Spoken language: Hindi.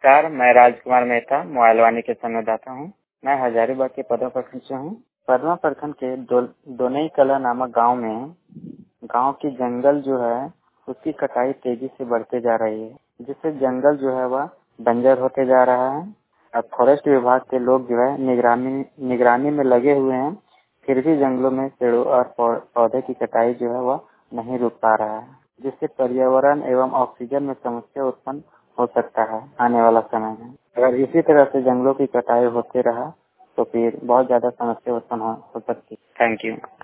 नमस्कार, मैं राजकुमार मेहता मोबाइल वाणी के संवाददाता हूँ। मैं हजारीबाग के पदमा प्रखंड से हूँ। पदमा प्रखंड के दोनई कला नामक गांव में गांव की जंगल जो है उसकी कटाई तेजी से बढ़ते जा रही है, जिससे जंगल जो है वह बंजर होते जा रहा है। अब फॉरेस्ट विभाग के लोग जो है निगरानी में लगे हुए हैं, फिर भी जंगलों में पेड़ों और पौधे की कटाई जो है वह नहीं रुक पा रहा है, जिससे पर्यावरण एवं ऑक्सीजन में समस्या उत्पन्न हो सकता है आने वाला समय में। अगर इसी तरह से जंगलों की कटाई होते रहा तो फिर बहुत ज्यादा समस्या उत्पन्न हो सकती है। Thank you.